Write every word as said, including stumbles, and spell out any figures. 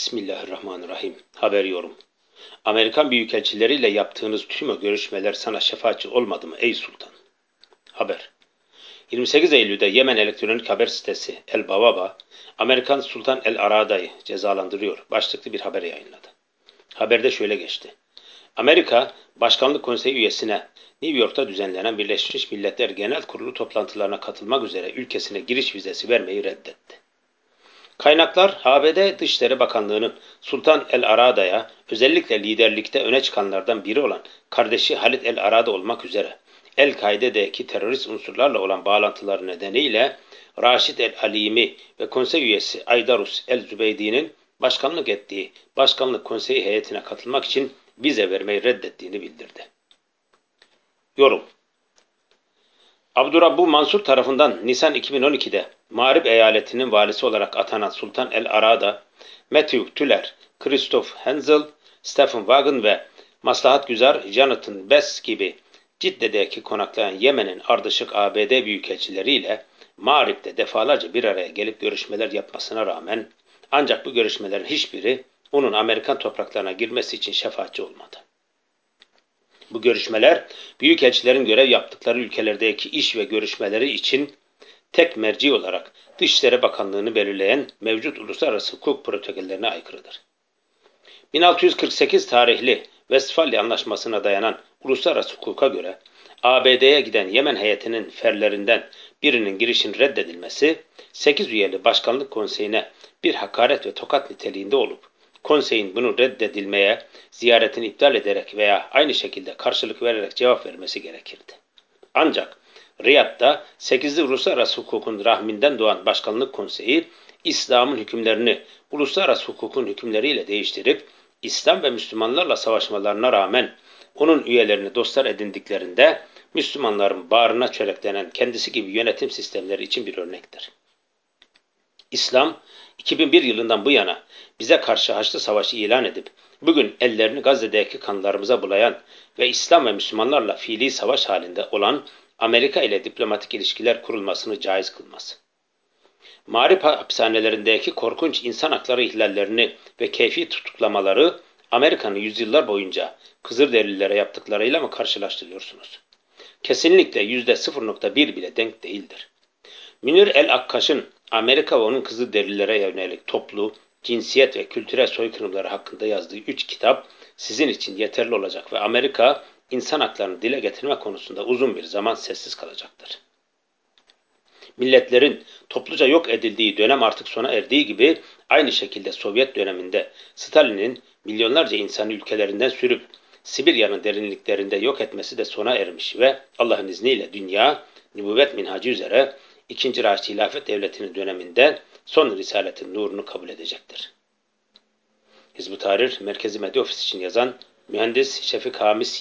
Bismillahirrahmanirrahim. Haber yorum. Amerikan büyükelçileriyle yaptığınız tüm o görüşmeler sana şefaatçi olmadı mı ey sultan? Haber. yirmi sekiz Eylül'de Yemen elektronik haber sitesi El Bawaba, Amerikan Sultan El Arada'yı cezalandırıyor başlıklı bir haber yayınladı. Haberde şöyle geçti. Amerika, Başkanlık Konseyi üyesine New York'ta düzenlenen Birleşmiş Milletler Genel Kurulu toplantılarına katılmak üzere ülkesine giriş vizesi vermeyi reddetti. Kaynaklar, A B D Dışişleri Bakanlığı'nın Sultan El Arada'ya özellikle liderlikte öne çıkanlardan biri olan kardeşi Halit El Arada olmak üzere El-Kaide'deki terörist unsurlarla olan bağlantıları nedeniyle Raşid El Halimi ve konsey üyesi Aydarus El Zübeydi'nin başkanlık ettiği Başkanlık Konseyi heyetine katılmak için vize vermeyi reddettiğini bildirdi. Yorum. Abdurrabbu Mansur tarafından Nisan iki bin on iki'de Mağrib eyaletinin valisi olarak atanan Sultan El Arada, Matthew Tüller, Christoph Hensel, Stephen Wagen ve maslahatgüzar Jonathan Bess gibi Cidde'deki konaklayan Yemen'in ardışık A B D büyükelçileriyle Mağrib'de defalarca bir araya gelip görüşmeler yapmasına rağmen ancak bu görüşmelerin hiçbiri onun Amerikan topraklarına girmesi için şefaatçi olmadı. Bu görüşmeler, büyükelçilerin görev yaptıkları ülkelerdeki iş ve görüşmeleri için tek merci olarak Dışişleri Bakanlığı'nı belirleyen mevcut uluslararası hukuk protokollerine aykırıdır. bin altı yüz kırk sekiz tarihli Westfalia Anlaşması'na dayanan uluslararası hukuka göre A B D'ye giden Yemen heyetinin ferlerinden birinin girişin reddedilmesi, sekiz üyeli Başkanlık Konseyi'ne bir hakaret ve tokat niteliğinde olup, konseyin bunu reddedilmeye, ziyaretini iptal ederek veya aynı şekilde karşılık vererek cevap vermesi gerekirdi. Ancak Riyad'da sekizli uluslararası hukukun rahminden doğan Başkanlık Konseyi, İslam'ın hükümlerini uluslararası hukukun hükümleriyle değiştirip, İslam ve Müslümanlarla savaşmalarına rağmen onun üyelerini dostlar edindiklerinde, Müslümanların bağrına çöreklenen kendisi gibi yönetim sistemleri için bir örnektir. İslam, iki bin bir yılından bu yana bize karşı Haçlı Savaşı ilan edip, bugün ellerini Gazze'deki kanlarımıza bulayan ve İslam ve Müslümanlarla fiili savaş halinde olan Amerika ile diplomatik ilişkiler kurulmasını caiz kılmaz. Mağrip hapishanelerindeki korkunç insan hakları ihlallerini ve keyfi tutuklamaları Amerika'nın yüzyıllar boyunca Kızılderililere yaptıklarıyla mı karşılaştırıyorsunuz? Kesinlikle yüzde sıfır nokta bir bile denk değildir. Münir el-Akkaş'ın Amerika ve onun Kızılderililere yönelik toplu, cinsiyet ve kültürel soykırımları hakkında yazdığı üç kitap sizin için yeterli olacak ve Amerika insan haklarını dile getirme konusunda uzun bir zaman sessiz kalacaktır. Milletlerin topluca yok edildiği dönem artık sona erdiği gibi aynı şekilde Sovyet döneminde Stalin'in milyonlarca insanı ülkelerinden sürüp Sibirya'nın derinliklerinde yok etmesi de sona ermiş ve Allah'ın izniyle dünya nübüvvet minhacı üzere ikinci Raşid Hilafet Devleti'nin döneminde son Risaletin nurunu kabul edecektir. Hizb-ut Tahrir Merkezi Medya Ofisi için yazan Mühendis Şefik Hamis